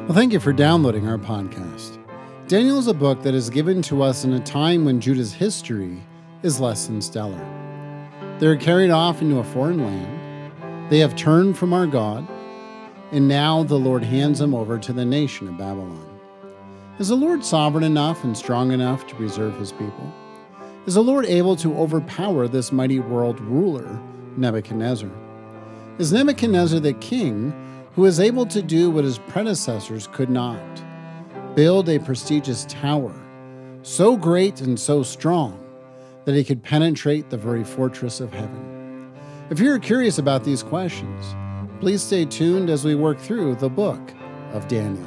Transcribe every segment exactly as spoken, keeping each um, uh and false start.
Well, thank you for downloading our podcast. Daniel is a book that is given to us in a time when Judah's history is less than stellar. They are carried off into a foreign land. They have turned from our God, and now the Lord hands them over to the nation of Babylon. Is the Lord sovereign enough and strong enough to preserve his people? Is the Lord able to overpower this mighty world ruler, Nebuchadnezzar? Is Nebuchadnezzar the king who is able to do what his predecessors could not? Build a prestigious tower, so great and so strong that he could penetrate the very fortress of heaven. If you're curious about these questions, please stay tuned as we work through the book of Daniel.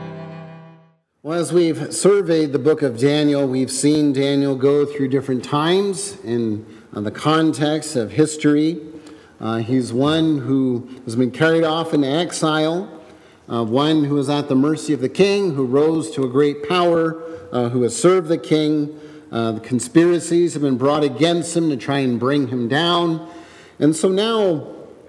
Well, as we've surveyed the book of Daniel, we've seen Daniel go through different times in uh, the context of history. Uh, he's one who has been carried off into exile, uh, one who is at the mercy of the king, who rose to a great power, uh, who has served the king. Uh, the conspiracies have been brought against him to try and bring him down. And so now,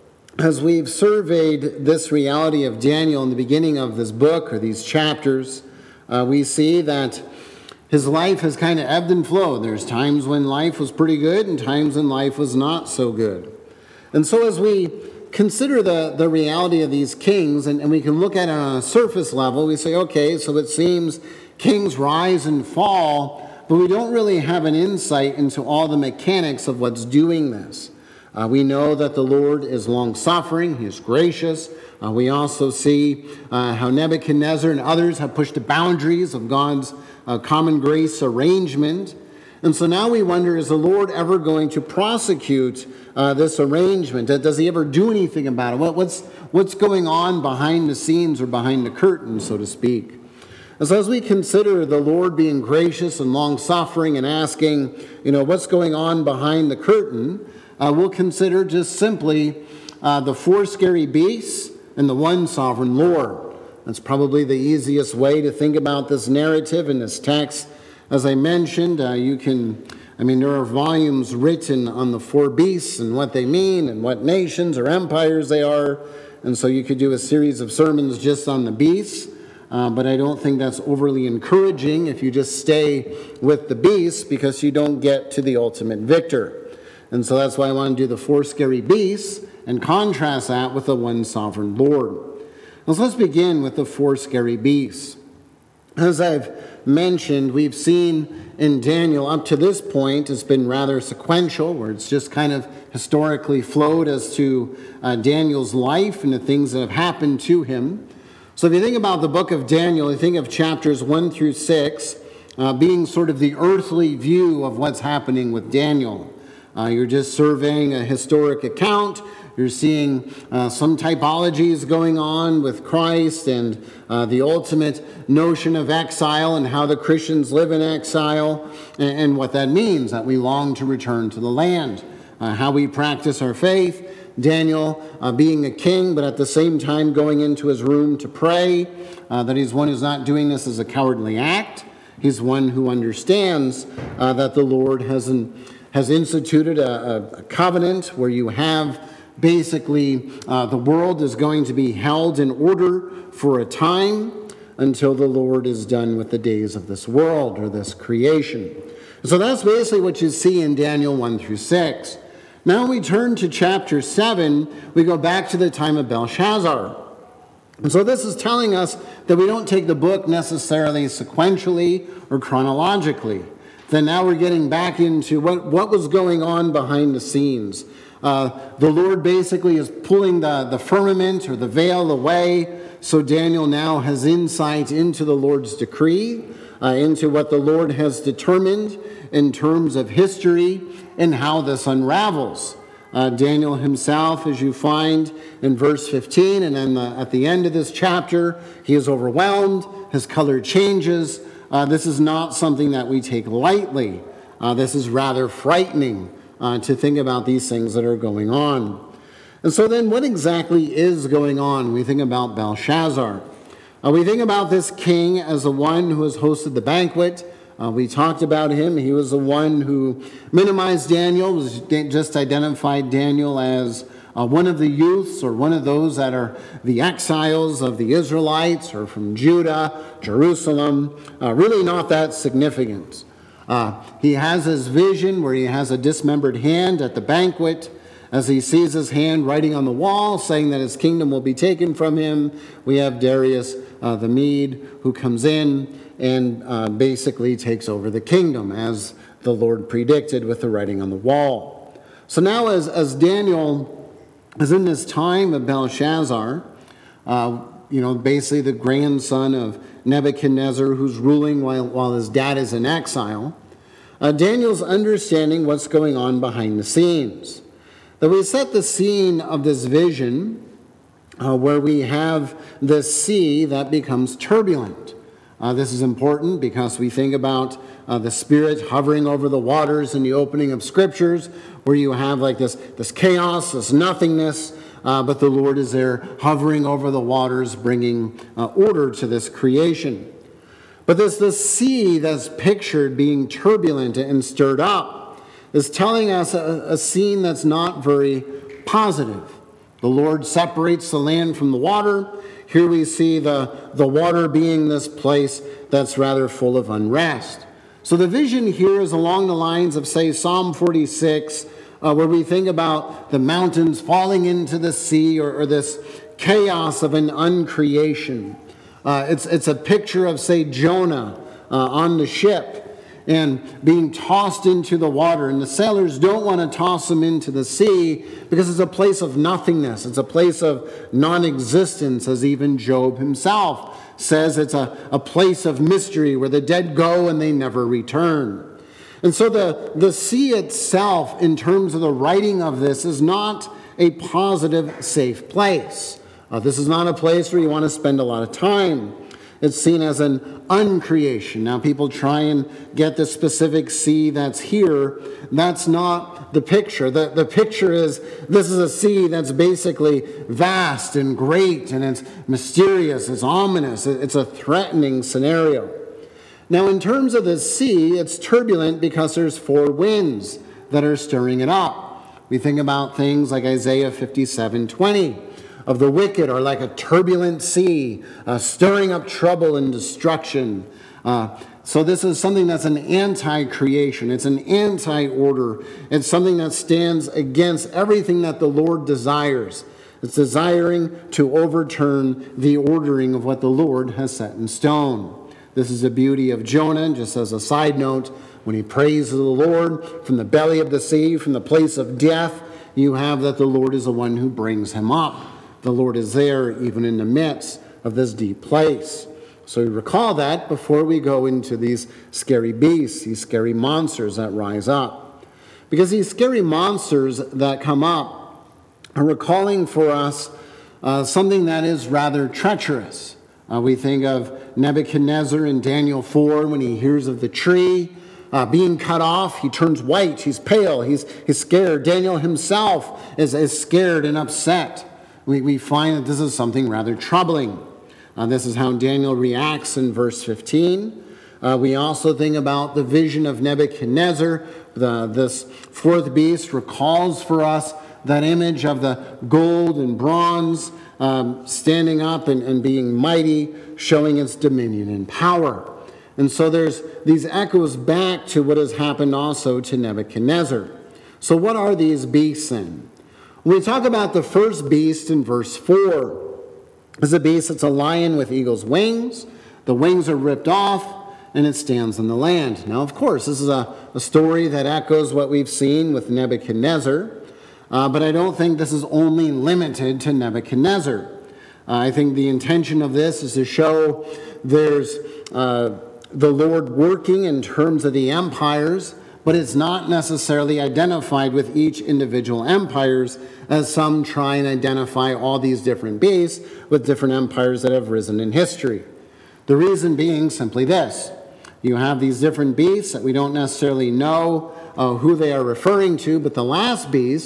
as we've surveyed this reality of Daniel in the beginning of this book, or these chapters, uh, we see that his life has kind of ebbed and flowed. There's times when life was pretty good and times when life was not so good. And so as we consider the, the reality of these kings, and, and we can look at it on a surface level, we say, okay, so it seems kings rise and fall, but we don't really have an insight into all the mechanics of what's doing this. Uh, we know that the Lord is long-suffering, he is gracious. Uh, we also see uh, how Nebuchadnezzar and others have pushed the boundaries of God's uh, common grace arrangement. And so now we wonder, is the Lord ever going to prosecute uh, this arrangement? Does he ever do anything about it? What, what's, what's going on behind the scenes or behind the curtain, so to speak? And so as we consider the Lord being gracious and long-suffering and asking, you know, what's going on behind the curtain, uh, we'll consider just simply uh, the four scary beasts and the one sovereign Lord. That's probably the easiest way to think about this narrative in this text. As I mentioned, uh, you can, I mean, there are volumes written on the four beasts and what they mean and what nations or empires they are. And so you could do a series of sermons just on the beasts. Uh, but I don't think that's overly encouraging if you just stay with the beasts, because you don't get to the ultimate victor. And so that's why I want to do the four scary beasts and contrast that with the one sovereign Lord. Now, so let's begin with the four scary beasts. As I've mentioned, we've seen in Daniel up to this point, it's been rather sequential, where it's just kind of historically flowed as to uh, Daniel's life and the things that have happened to him. So if you think about the book of Daniel, you think of chapters one through six uh, being sort of the earthly view of what's happening with Daniel. Uh, you're just surveying a historic account. You're seeing uh, some typologies going on with Christ and uh, the ultimate notion of exile and how the Christians live in exile and, and what that means, that we long to return to the land, uh, how we practice our faith. Daniel uh, being a king, but at the same time going into his room to pray, uh, that he's one who's not doing this as a cowardly act. He's one who understands uh, that the Lord has, an, has instituted a, a covenant where you have basically, uh, the world is going to be held in order for a time until the Lord is done with the days of this world or this creation. So that's basically what you see in Daniel one through six. Now we turn to chapter seven. We go back to the time of Belshazzar. And so this is telling us that we don't take the book necessarily sequentially or chronologically. Then now we're getting back into what, what was going on behind the scenes. Uh, the Lord basically is pulling the, the firmament or the veil away, so Daniel now has insight into the Lord's decree, uh, into what the Lord has determined in terms of history and how this unravels. Uh, Daniel himself, as you find in verse fifteen, and then the, at the end of this chapter, he is overwhelmed, his color changes. Uh, this is not something that we take lightly. Uh, this is rather frightening. Uh, to think about these things that are going on. And so then what exactly is going on? We think about Belshazzar. Uh, we think about this king as the one who has hosted the banquet. Uh, we talked about him. He was the one who minimized Daniel, was just identified Daniel as uh, one of the youths or one of those that are the exiles of the Israelites or from Judah, Jerusalem. Uh, really not that significant. Uh, he has his vision where he has a dismembered hand at the banquet. As he sees his hand writing on the wall, saying that his kingdom will be taken from him, we have Darius uh, the Mede who comes in and uh, basically takes over the kingdom, as the Lord predicted with the writing on the wall. So now as, as Daniel is in this time of Belshazzar, uh, you know, basically the grandson of Nebuchadnezzar who's ruling while, while his dad is in exile, uh, Daniel's understanding what's going on behind the scenes. That we set the scene of this vision uh, where we have this sea that becomes turbulent. Uh, this is important because we think about uh, the Spirit hovering over the waters in the opening of Scriptures, where you have like this, this chaos, this nothingness, uh, but the Lord is there hovering over the waters, bringing uh, order to this creation. But there's this sea that's pictured being turbulent and stirred up, is telling us a, a scene that's not very positive. The Lord separates the land from the water. Here we see the, the water being this place that's rather full of unrest. So the vision here is along the lines of, say, Psalm forty-six, uh, where we think about the mountains falling into the sea, or, or this chaos of an uncreation. Uh, it's, it's a picture of, say, Jonah uh, on the ship, and being tossed into the water. And the sailors don't want to toss him into the sea because it's a place of nothingness. It's a place of non-existence, as even Job himself says. It's a, a place of mystery where the dead go and they never return. And so the, the sea itself, in terms of the writing of this, is not a positive, safe place. Uh, this is not a place where you want to spend a lot of time. It's seen as an uncreation. Now, people try and get the specific sea that's here. That's not the picture. The, the picture is, this is a sea that's basically vast and great, and it's mysterious, it's ominous, it's a threatening scenario. Now, in terms of the sea, it's turbulent because there's four winds that are stirring it up. We think about things like Isaiah fifty-seven twenty. Of the wicked are like a turbulent sea, uh, stirring up trouble and destruction. Uh, so this is something that's an anti-creation. It's an anti-order. It's something that stands against everything that the Lord desires. It's desiring to overturn the ordering of what the Lord has set in stone. This is the beauty of Jonah. Just as a side note, when he prays to the Lord from the belly of the sea, from the place of death, you have that the Lord is the one who brings him up. The Lord is there even in the midst of this deep place. So we recall that before we go into these scary beasts, these scary monsters that rise up. Because these scary monsters that come up are recalling for us uh, something that is rather treacherous. Uh, we think of Nebuchadnezzar in Daniel four when he hears of the tree uh, being cut off. He turns white, he's pale, he's, he's scared. Daniel himself is, is scared and upset. We, we find that this is something rather troubling. Uh, this is how Daniel reacts in verse fifteen. Uh, we also think about the vision of Nebuchadnezzar. The, this fourth beast recalls for us that image of the gold and bronze um, standing up and, and being mighty, showing its dominion and power. And so there's these echoes back to what has happened also to Nebuchadnezzar. So what are these beasts then? When we talk about the first beast in verse four, it's a beast that's a lion with eagle's wings. The wings are ripped off, and it stands on the land. Now, of course, this is a, a story that echoes what we've seen with Nebuchadnezzar, uh, but I don't think this is only limited to Nebuchadnezzar. Uh, I think the intention of this is to show there's uh, the Lord working in terms of the empires, but it's not necessarily identified with each individual empires, as some try and identify all these different beasts with different empires that have risen in history. The reason being simply this. You have these different beasts that we don't necessarily know uh, who they are referring to, but the last beast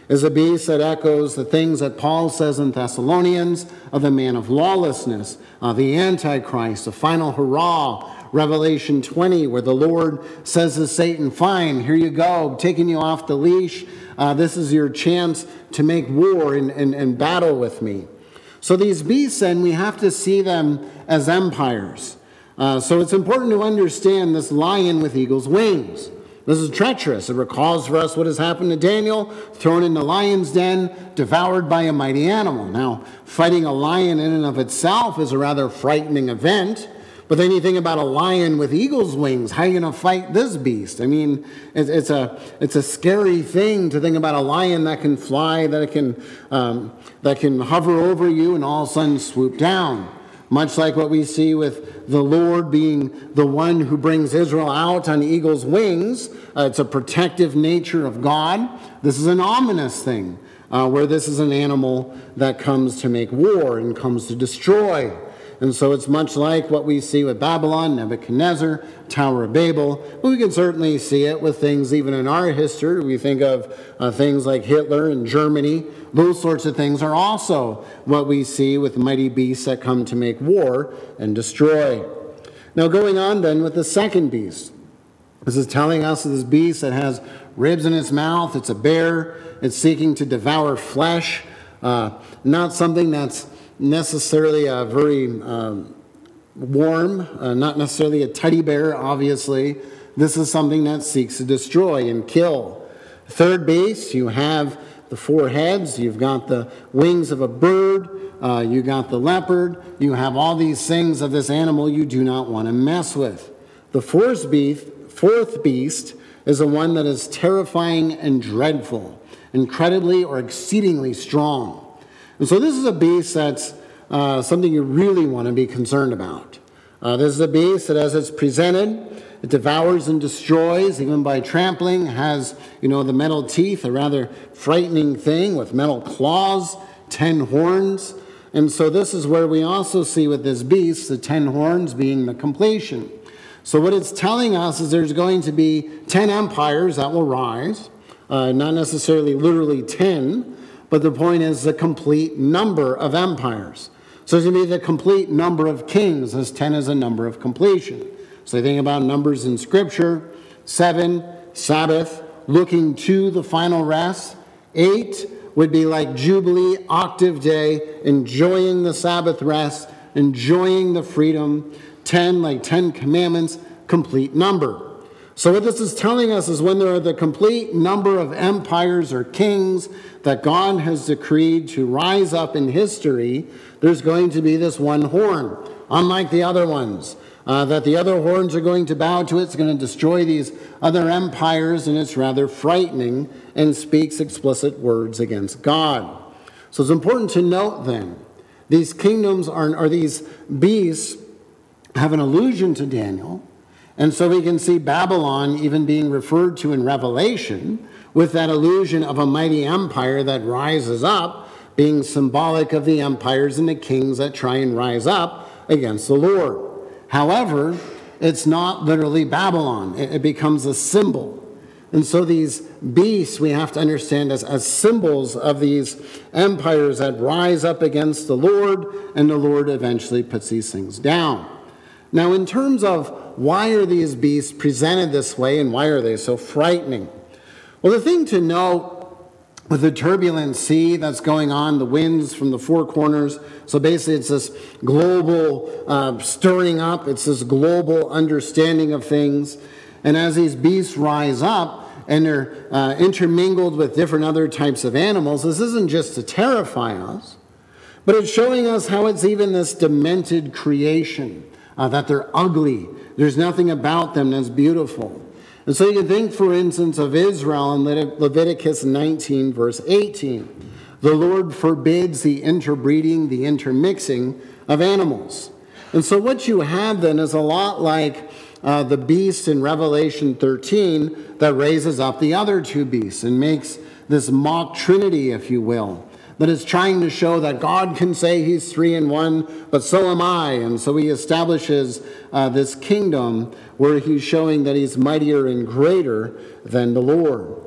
is a beast that echoes the things that Paul says in Thessalonians of the man of lawlessness, uh, the Antichrist, the final hurrah, Revelation twenty, where the Lord says to Satan, fine, here you go, I'm taking you off the leash. Uh, this is your chance to make war and, and, and battle with me. So these beasts, then, we have to see them as empires. Uh, so it's important to understand this lion with eagle's wings. This is treacherous. It recalls for us what has happened to Daniel, thrown in the lion's den, devoured by a mighty animal. Now, fighting a lion in and of itself is a rather frightening event. But then you think about a lion with eagle's wings. How are you going to fight this beast? I mean, it's, it's a it's a scary thing to think about a lion that can fly, that it can um, that can hover over you and all of a sudden swoop down. Much like what we see with the Lord being the one who brings Israel out on eagle's wings. Uh, it's a protective nature of God. This is an ominous thing, uh, where this is an animal that comes to make war and comes to destroy. And so it's much like what we see with Babylon, Nebuchadnezzar, Tower of Babel. But we can certainly see it with things even in our history. We think of uh, things like Hitler and Germany. Those sorts of things are also what we see with mighty beasts that come to make war and destroy. Now going on then with the second beast. This is telling us of this beast that has ribs in its mouth. It's a bear. It's seeking to devour flesh. Uh, not something that's necessarily a very um, warm, uh, not necessarily a teddy bear, obviously. This is something that seeks to destroy and kill. Third beast, you have the four heads. You've got the wings of a bird. Uh, you got the leopard. You have all these things of this animal you do not want to mess with. The fourth beast, fourth beast is the one that is terrifying and dreadful, incredibly or exceedingly strong. And so this is a beast that's uh, something you really want to be concerned about. Uh, this is a beast that, as it's presented, it devours and destroys, even by trampling, has, you know, the metal teeth, a rather frightening thing with metal claws, ten horns. And so this is where we also see with this beast, the ten horns being the completion. So what it's telling us is there's going to be ten empires that will rise, uh, not necessarily literally ten, but the point is the complete number of empires. So it's going to be the complete number of kings, as ten is a number of completion. So you think about numbers in Scripture, seven, Sabbath, looking to the final rest. Eight would be like Jubilee, octave day, enjoying the Sabbath rest, enjoying the freedom. Ten, like Ten Commandments, complete number. So what this is telling us is when there are the complete number of empires or kings that God has decreed to rise up in history, there's going to be this one horn, unlike the other ones, uh, that the other horns are going to bow to. It's going to destroy these other empires, and it's rather frightening and speaks explicit words against God. So it's important to note then, these kingdoms are, are these beasts have an allusion to Daniel. And so we can see Babylon even being referred to in Revelation with that illusion of a mighty empire that rises up, being symbolic of the empires and the kings that try and rise up against the Lord. However, it's not literally Babylon. It, it becomes a symbol. And so these beasts we have to understand as, as symbols of these empires that rise up against the Lord, and the Lord eventually puts these things down. Now, in terms of why are these beasts presented this way and why are they so frightening? Well, the thing to note with the turbulent sea that's going on, the winds from the four corners, so basically it's this global uh, stirring up, it's this global understanding of things. And as these beasts rise up and they're uh, intermingled with different other types of animals, this isn't just to terrify us, but it's showing us how it's even this demented creation. Uh, that they're ugly. There's nothing about them that's beautiful. And so you can think, for instance, of Israel in Leviticus nineteen, verse eighteen. The Lord forbids the interbreeding, the intermixing of animals. And so what you have then is a lot like uh, the beast in Revelation thirteen that raises up the other two beasts and makes this mock trinity, if you will, that is trying to show that God can say he's three in one, but so am I. And so he establishes uh, this kingdom where he's showing that he's mightier and greater than the Lord.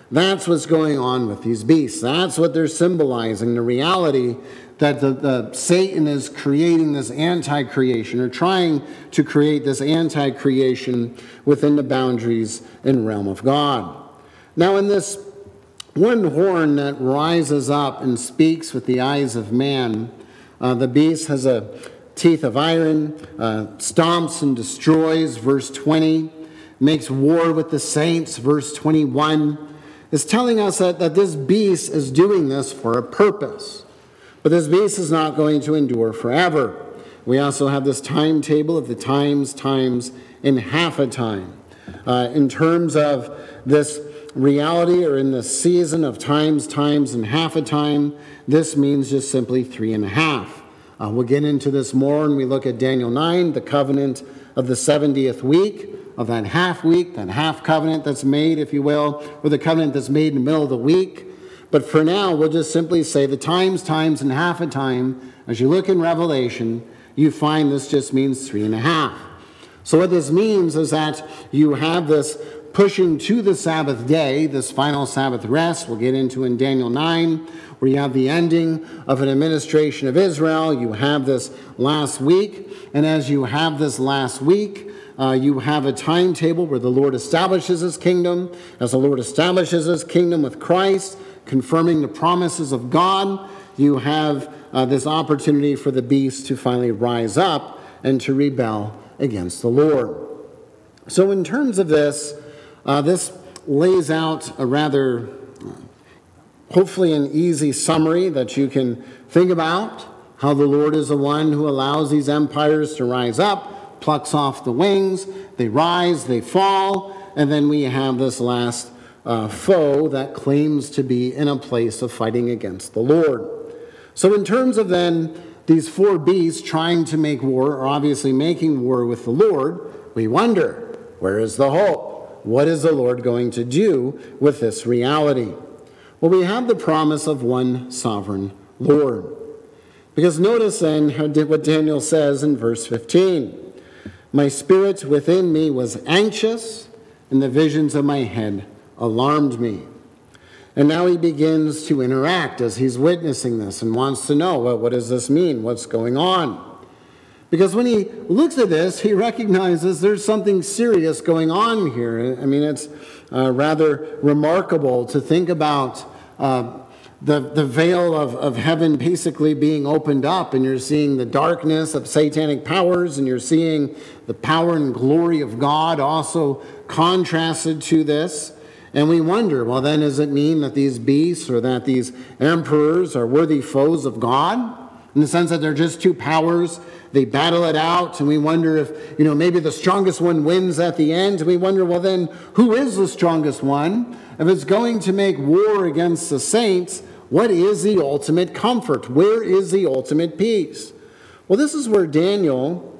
That's what's going on with these beasts. That's what they're symbolizing, the reality that the, the Satan is creating this anti-creation, or trying to create this anti-creation within the boundaries and realm of God. Now, in this one horn that rises up and speaks with the eyes of man, uh, the beast has a teeth of iron, uh, stomps and destroys, verse twenty, makes war with the saints, verse twenty-one, is telling us that, that this beast is doing this for a purpose. But this beast is not going to endure forever. We also have this timetable of the times, times, and half a time. Uh, in terms of this reality, or in the season of times, times, and half a time, this means just simply three and a half. Uh, we'll get into this more when we look at Daniel nine, the covenant of the seventieth week, of that half week, that half covenant that's made, if you will, or the covenant that's made in the middle of the week. But for now, we'll just simply say the times, times, and half a time. As you look in Revelation, you find this just means three and a half. So what this means is that you have this pushing to the Sabbath day, this final Sabbath rest, we'll get into in Daniel nine, where you have the ending of an administration of Israel. You have this last week, and as you have this last week, uh, you have a timetable where the Lord establishes his kingdom. As the Lord establishes his kingdom with Christ, confirming the promises of God, you have uh, this opportunity for the beast to finally rise up and to rebel against the Lord. So in terms of this, uh, this lays out a rather, uh, hopefully an easy summary that you can think about, how the Lord is the one who allows these empires to rise up, plucks off the wings, they rise, they fall, and then we have this last uh, foe that claims to be in a place of fighting against the Lord. So in terms of then these four beasts trying to make war, or obviously making war with the Lord, we wonder, where is the hope? What is the Lord going to do with this reality? Well, we have the promise of one sovereign Lord. Because notice then what Daniel says in verse fifteen. My spirit within me was anxious, and the visions of my head alarmed me. And now he begins to interact as he's witnessing this and wants to know, well, what does this mean? What's going on? Because when he looks at this, he recognizes there's something serious going on here. I mean, it's uh, rather remarkable to think about uh, the, the veil of, of heaven basically being opened up, and you're seeing the darkness of satanic powers, and you're seeing the power and glory of God also contrasted to this. And we wonder, well, then does it mean that these beasts or that these emperors are worthy foes of God? In the sense that they're just two powers, they battle it out, and we wonder if, you know, maybe the strongest one wins at the end. And we wonder, well, then, who is the strongest one? If it's going to make war against the saints, what is the ultimate comfort? Where is the ultimate peace? Well, this is where Daniel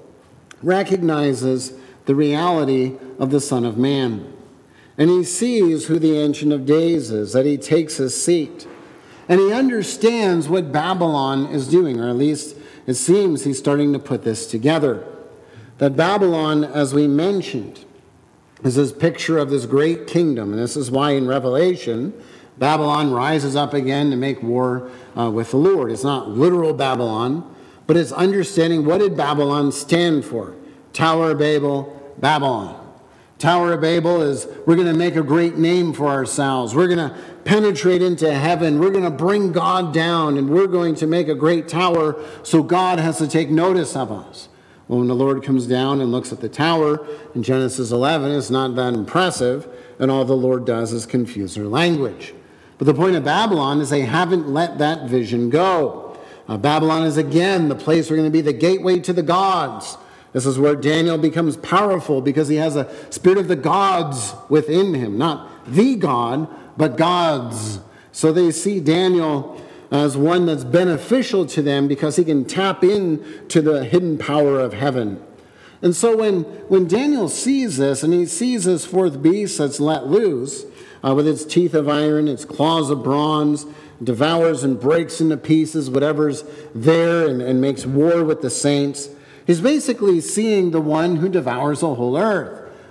recognizes the reality of the Son of Man. And he sees who the Ancient of Days is, that he takes his seat. And he understands what Babylon is doing, or at least it seems he's starting to put this together. That Babylon, as we mentioned, is this picture of this great kingdom. And this is why in Revelation, Babylon rises up again to make war uh, with the Lord. It's not literal Babylon, but it's understanding what did Babylon stand for. Tower of Babel, Babylon. Tower of Babel is, we're going to make a great name for ourselves. We're going to penetrate into heaven. We're going to bring God down, and we're going to make a great tower so God has to take notice of us. Well, when the Lord comes down and looks at the tower in Genesis eleven, it's not that impressive, and all the Lord does is confuse their language. But the point of Babylon is they haven't let that vision go. Uh, Babylon is again the place we're going to be the gateway to the gods. This is where Daniel becomes powerful because he has a spirit of the gods within him. Not the God, but gods. So they see Daniel as one that's beneficial to them because he can tap into the hidden power of heaven. And so when, when Daniel sees this, and he sees this fourth beast that's let loose, uh, with its teeth of iron, its claws of bronze, devours and breaks into pieces whatever's there, and, and makes war with the saints, he's basically seeing the one who devours the whole earth.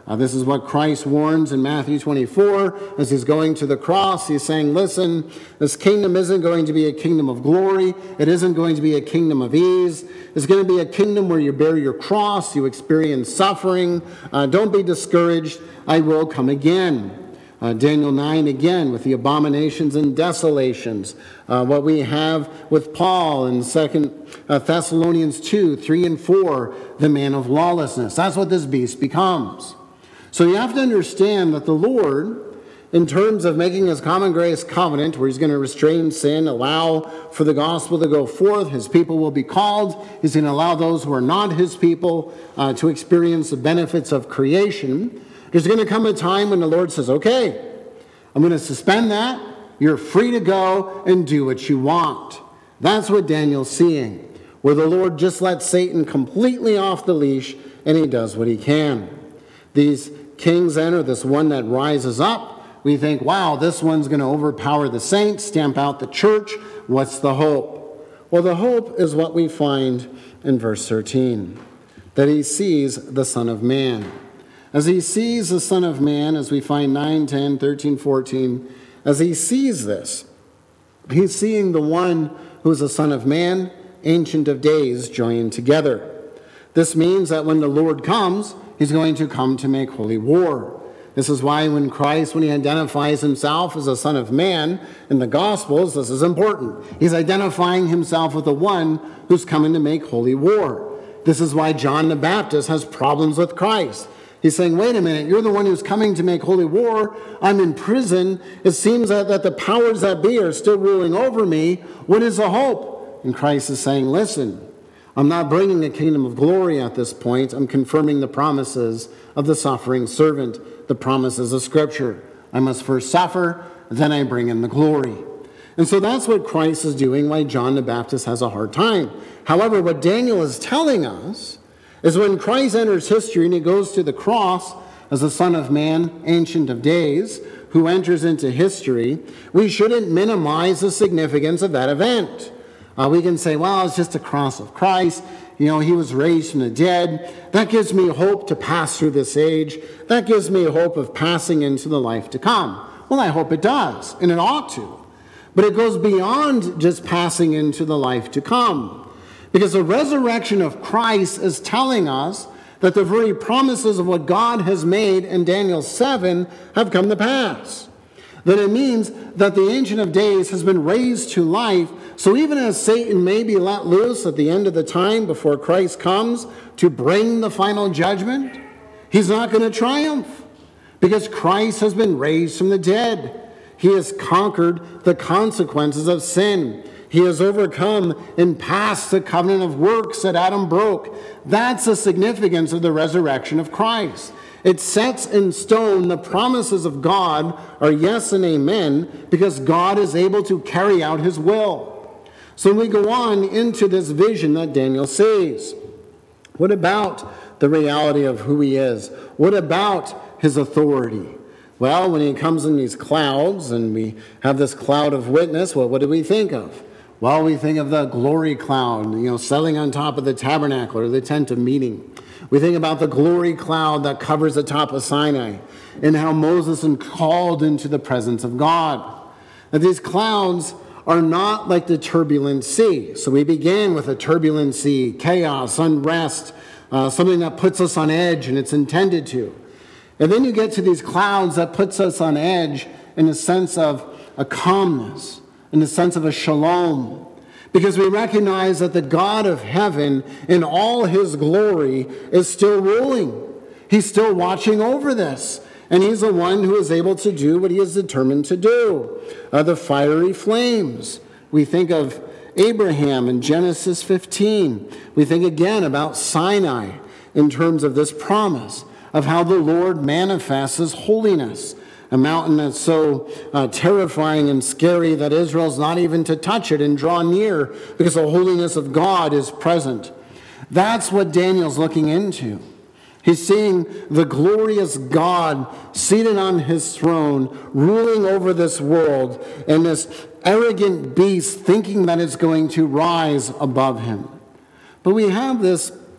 Uh, this is what Christ warns in Matthew twenty-four as he's going to the cross. He's saying, listen, this kingdom isn't going to be a kingdom of glory. It isn't going to be a kingdom of ease. It's going to be a kingdom where you bear your cross, you experience suffering. Uh, don't be discouraged. I will come again. Uh, Daniel nine again with the abominations and desolations. Uh, what we have with Paul in Second uh, Thessalonians two, three and four, the man of lawlessness. That's what this beast becomes. So you have to understand that the Lord, in terms of making his common grace covenant, where he's going to restrain sin, allow for the gospel to go forth, his people will be called. He's going to allow those who are not his people uh, to experience the benefits of creation. There's going to come a time when the Lord says, okay, I'm going to suspend that. You're free to go and do what you want. That's what Daniel's seeing, where the Lord just lets Satan completely off the leash and he does what he can. These kings enter, this one that rises up. We think, wow, this one's going to overpower the saints, stamp out the church. What's the hope? Well, the hope is what we find in verse thirteen, that he sees the Son of Man. As he sees the Son of Man, as we find nine, ten, thirteen, fourteen, as he sees this, he's seeing the one who is the Son of Man, Ancient of Days, joined together. This means that when the Lord comes, he's going to come to make holy war. This is why when Christ, when he identifies himself as the Son of Man in the Gospels, this is important. He's identifying himself with the one who's coming to make holy war. This is why John the Baptist has problems with Christ. He's saying, wait a minute, you're the one who's coming to make holy war. I'm in prison. It seems that, that the powers that be are still ruling over me. What is the hope? And Christ is saying, listen, I'm not bringing a kingdom of glory at this point. I'm confirming the promises of the suffering servant, the promises of Scripture. I must first suffer, then I bring in the glory. And so that's what Christ is doing, why John the Baptist has a hard time. However, what Daniel is telling us is when Christ enters history and he goes to the cross as the Son of Man, Ancient of Days, who enters into history, we shouldn't minimize the significance of that event. Uh, we can say, well, it's just the cross of Christ. You know, he was raised from the dead. That gives me hope to pass through this age. That gives me hope of passing into the life to come. Well, I hope it does, and it ought to. But it goes beyond just passing into the life to come. Because the resurrection of Christ is telling us that the very promises of what God has made in Daniel seven have come to pass. That it means that the Ancient of Days has been raised to life. So even as Satan may be let loose at the end of the time before Christ comes to bring the final judgment, he's not going to triumph because Christ has been raised from the dead. He has conquered the consequences of sin. He has overcome and passed the covenant of works that Adam broke. That's the significance of the resurrection of Christ. It sets in stone the promises of God are yes and amen because God is able to carry out his will. So we go on into this vision that Daniel sees. What about the reality of who he is? What about his authority? Well, when he comes in these clouds and we have this cloud of witness, well, what do we think of? Well, we think of the glory cloud, you know, settling on top of the tabernacle or the tent of meeting. We think about the glory cloud that covers the top of Sinai and how Moses is called into the presence of God. Now, these clouds are not like the turbulent sea. So we began with a turbulent sea, chaos, unrest, uh, something that puts us on edge, and it's intended to. And then you get to these clouds that puts us on edge in a sense of a calmness, in the sense of a shalom, because we recognize that the God of heaven in all his glory is still ruling. He's still watching over this, and he's the one who is able to do what he is determined to do. Uh, the fiery flames. We think of Abraham in Genesis fifteen. We think again about Sinai in terms of this promise of how the Lord manifests his holiness. A mountain that's so uh, terrifying and scary that Israel's not even to touch it and draw near because the holiness of God is present. That's what Daniel's looking into. He's seeing the glorious God seated on his throne, ruling over this world, and this arrogant beast thinking that it's going to rise above him. But we have this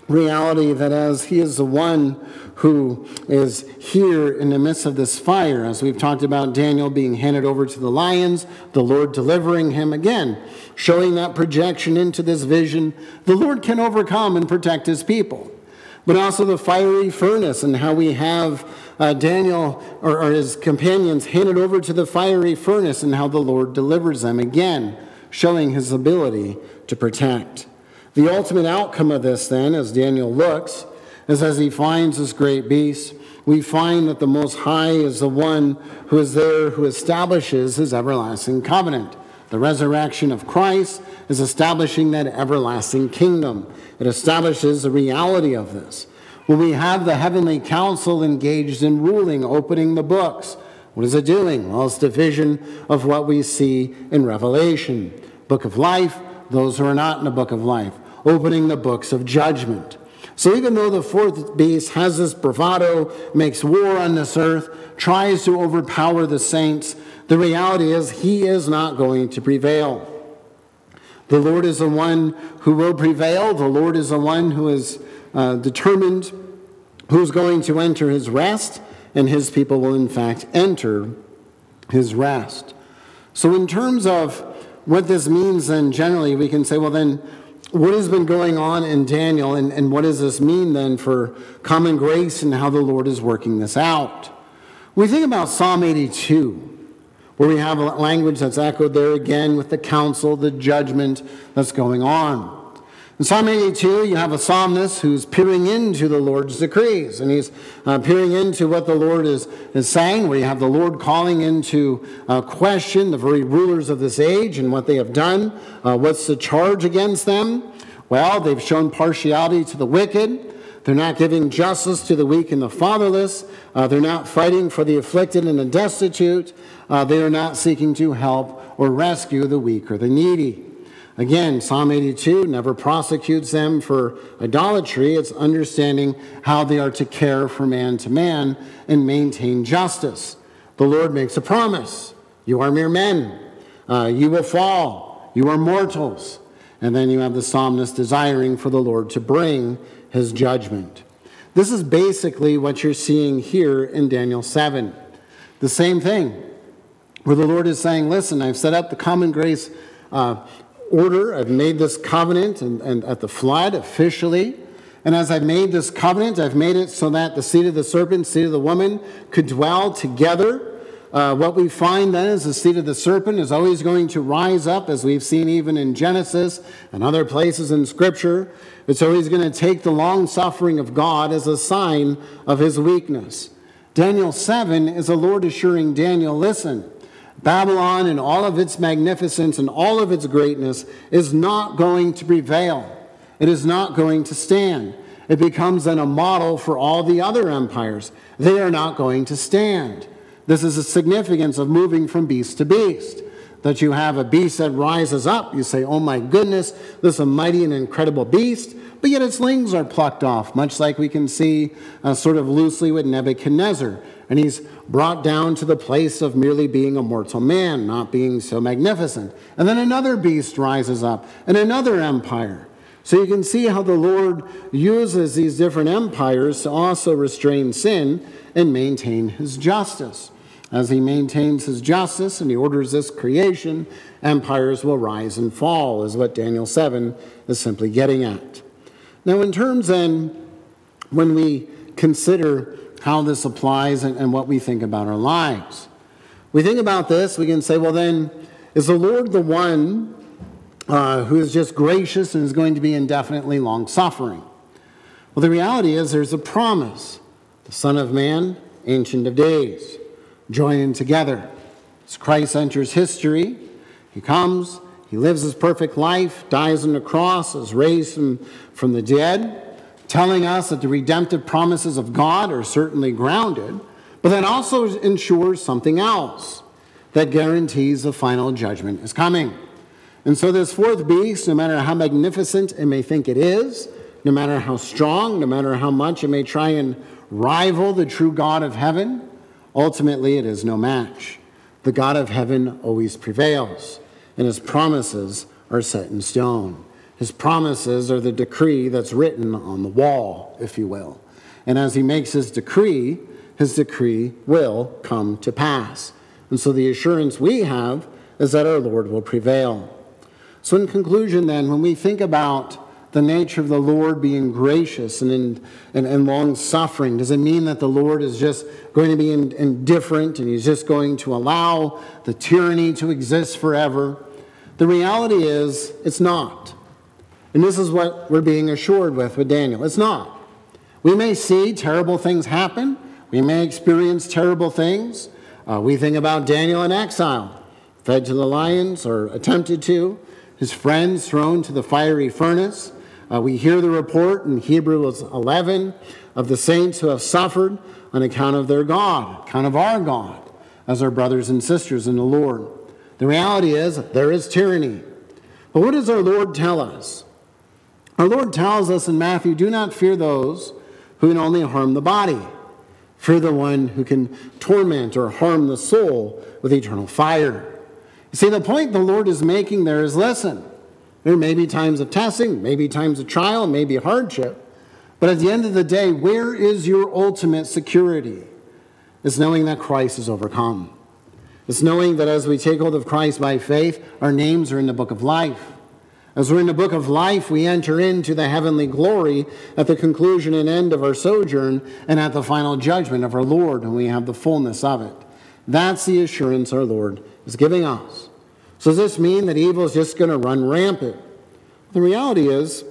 reality that as he is the one who is here in the midst of this fire, as we've talked about Daniel being handed over to the lions, the Lord delivering him again, showing that projection into this vision, the Lord can overcome and protect his people. But also the fiery furnace and how we have uh, Daniel or, or his companions handed over to the fiery furnace and how the Lord delivers them again, showing his ability to protect. The ultimate outcome of this then, as Daniel looks, is as he finds this great beast, we find that the Most High is the one who is there who establishes his everlasting covenant. The resurrection of Christ is establishing that everlasting kingdom. It establishes the reality of this. When we have the heavenly council engaged in ruling, opening the books, what is it doing? Well, it's the vision of what we see in Revelation. Book of life, those who are not in the book of life. Opening the books of judgment. So even though the fourth beast has this bravado, makes war on this earth, tries to overpower the saints, the reality is he is not going to prevail. The Lord is the one who will prevail. The Lord is the one who is uh, determined who's going to enter his rest, and his people will in fact enter his rest. So in terms of what this means then generally, we can say, well then, what has been going on in Daniel, and, and what does this mean then for common grace and how the Lord is working this out? We think about Psalm eighty-two, where we have a language that's echoed there again with the counsel, the judgment that's going on. In Psalm eighty-two, you have a psalmist who's peering into the Lord's decrees, and he's uh, peering into what the Lord is, is saying, where you have the Lord calling into uh, question the very rulers of this age and what they have done. Uh, what's the charge against them? Well, they've shown partiality to the wicked. They're not giving justice to the weak and the fatherless. Uh, they're not fighting for the afflicted and the destitute. Uh, they are not seeking to help or rescue the weak or the needy. Again, Psalm eighty-two never prosecutes them for idolatry. It's understanding how they are to care for man to man and maintain justice. The Lord makes a promise. You are mere men. Uh, you will fall. You are mortals. And then you have the psalmist desiring for the Lord to bring his judgment. This is basically what you're seeing here in Daniel seven. The same thing, where the Lord is saying, listen, I've set up the common grace uh, order. I've made this covenant and, and at the flood officially. And as I've made this covenant, I've made it so that the seed of the serpent, seed of the woman could dwell together. Uh, what we find then is the seed of the serpent is always going to rise up, as we've seen even in Genesis and other places in Scripture. It's always going to take the long suffering of God as a sign of his weakness. Daniel seven is the Lord assuring Daniel, listen, Babylon and all of its magnificence and all of its greatness is not going to prevail. It is not going to stand. It becomes then a model for all the other empires. They are not going to stand. This is the significance of moving from beast to beast. That you have a beast that rises up. You say, oh my goodness, this is a mighty and incredible beast. But yet its wings are plucked off, much like we can see uh, sort of loosely with Nebuchadnezzar. And he's brought down to the place of merely being a mortal man, not being so magnificent. And then another beast rises up, and another empire. So you can see how the Lord uses these different empires to also restrain sin and maintain his justice. As he maintains his justice and he orders this creation, empires will rise and fall, is what Daniel seven is simply getting at. Now, in terms then, when we consider how this applies and, and what we think about our lives, we think about this, we can say, well then, is the Lord the one uh, who is just gracious and is going to be indefinitely long-suffering? Well, the reality is there's a promise. The Son of Man, Ancient of Days, joining together. As Christ enters history, he comes, he lives his perfect life, dies on the cross, is raised from, from the dead, telling us that the redemptive promises of God are certainly grounded, but then also ensures something else that guarantees the final judgment is coming. And so this fourth beast, no matter how magnificent it may think it is, no matter how strong, no matter how much it may try and rival the true God of heaven, ultimately it is no match. The God of heaven always prevails, and his promises are set in stone. His promises are the decree that's written on the wall, if you will. And as he makes his decree, his decree will come to pass. And so the assurance we have is that our Lord will prevail. So in conclusion then, when we think about the nature of the Lord being gracious and, in, and, and long-suffering, does it mean that the Lord is just going to be in, indifferent and he's just going to allow the tyranny to exist forever? The reality is, it's not. And this is what we're being assured with with Daniel. It's not. We may see terrible things happen. We may experience terrible things. Uh, we think about Daniel in exile, fed to the lions or attempted to, his friends thrown to the fiery furnace. Uh, we hear the report in Hebrews eleven of the saints who have suffered on account of their God, account of our God, as our brothers and sisters in the Lord. The reality is, there is tyranny. But what does our Lord tell us? Our Lord tells us in Matthew, do not fear those who can only harm the body. Fear the one who can torment or harm the soul with eternal fire. You see, the point the Lord is making there is, listen, there may be times of testing, maybe times of trial, maybe hardship, but at the end of the day, where is your ultimate security? It's knowing that Christ is overcome. It's knowing that as we take hold of Christ by faith, our names are in the book of life. As we're in the book of life, we enter into the heavenly glory at the conclusion and end of our sojourn and at the final judgment of our Lord, and we have the fullness of it. That's the assurance our Lord is giving us. So does this mean that evil is just going to run rampant? The reality is,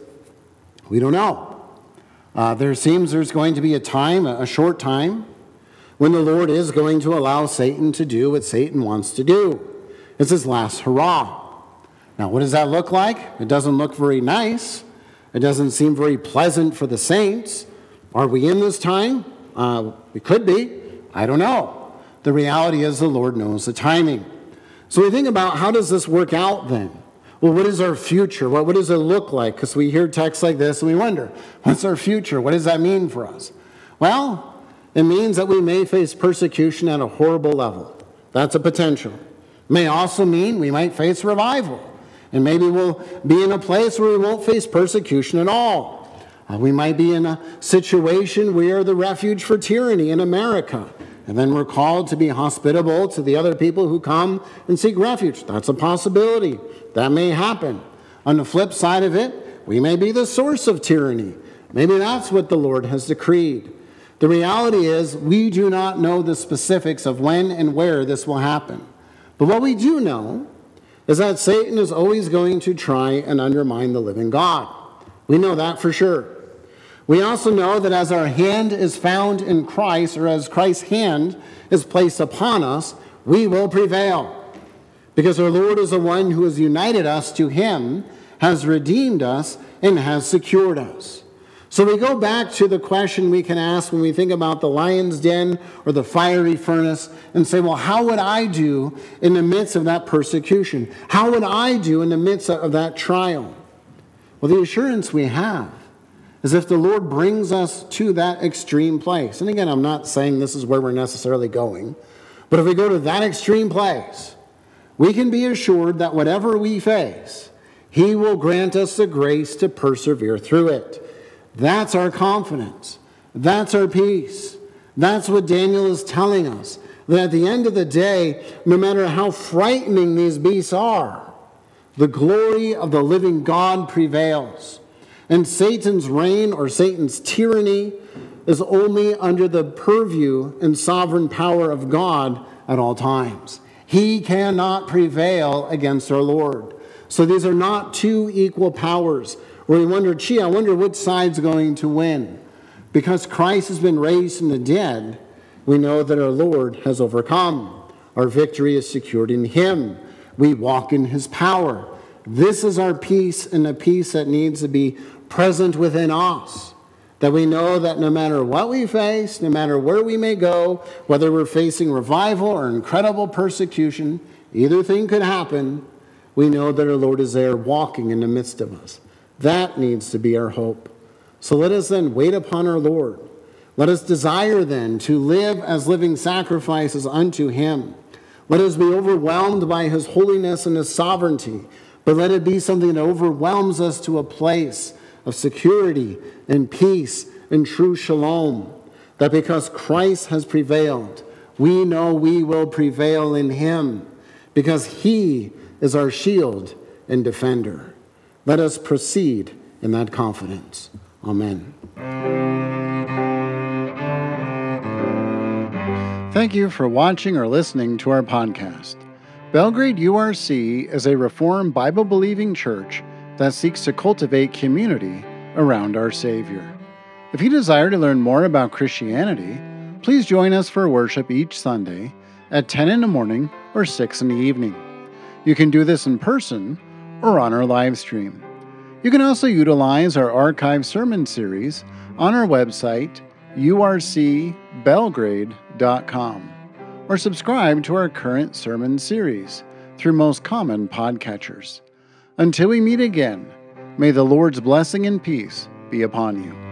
we don't know. Uh, there seems there's going to be a time, a short time, when the Lord is going to allow Satan to do what Satan wants to do. It's his last hurrah. Now, what does that look like? It doesn't look very nice. It doesn't seem very pleasant for the saints. Are we in this time? Uh, we could be. I don't know. The reality is the Lord knows the timing. So we think about, how does this work out then? Well, what is our future? What, what does it look like? Because we hear texts like this and we wonder, what's our future? What does that mean for us? Well, it means that we may face persecution at a horrible level. That's a potential. It may also mean we might face revival. And maybe we'll be in a place where we won't face persecution at all. Uh, we might be in a situation where we are the refuge for tyranny in America. And then we're called to be hospitable to the other people who come and seek refuge. That's a possibility. That may happen. On the flip side of it, we may be the source of tyranny. Maybe that's what the Lord has decreed. The reality is, we do not know the specifics of when and where this will happen. But what we do know is that Satan is always going to try and undermine the living God. We know that for sure. We also know that as our hand is found in Christ, or as Christ's hand is placed upon us, we will prevail. Because our Lord is the one who has united us to him, has redeemed us, and has secured us. So we go back to the question we can ask when we think about the lion's den or the fiery furnace and say, well, how would I do in the midst of that persecution? How would I do in the midst of that trial? Well, the assurance we have is if the Lord brings us to that extreme place. And again, I'm not saying this is where we're necessarily going, but if we go to that extreme place, we can be assured that whatever we face, he will grant us the grace to persevere through it. That's our confidence. That's our peace. That's what Daniel is telling us. That at the end of the day, no matter how frightening these beasts are, the glory of the living God prevails. And Satan's reign or Satan's tyranny is only under the purview and sovereign power of God at all times. He cannot prevail against our Lord. So these are not two equal powers where we wonder, gee, I wonder which side's going to win. Because Christ has been raised from the dead, we know that our Lord has overcome. Our victory is secured in him. We walk in his power. This is our peace, and the peace that needs to be present within us. That we know that no matter what we face, no matter where we may go, whether we're facing revival or incredible persecution, either thing could happen, we know that our Lord is there walking in the midst of us. That needs to be our hope. So let us then wait upon our Lord. Let us desire then to live as living sacrifices unto him. Let us be overwhelmed by his holiness and his sovereignty, but let it be something that overwhelms us to a place of security and peace and true shalom, that because Christ has prevailed, we know we will prevail in him, because he is our shield and defender. Let us proceed in that confidence. Amen. Thank you for watching or listening to our podcast. Belgrade U R C is a Reformed Bible-believing church that seeks to cultivate community around our Savior. If you desire to learn more about Christianity, please join us for worship each Sunday at ten in the morning or six in the evening. You can do this in person or on our live stream. You can also utilize our archived sermon series on our website, u r c belgrade dot com, or subscribe to our current sermon series through most common podcatchers. Until we meet again, may the Lord's blessing and peace be upon you.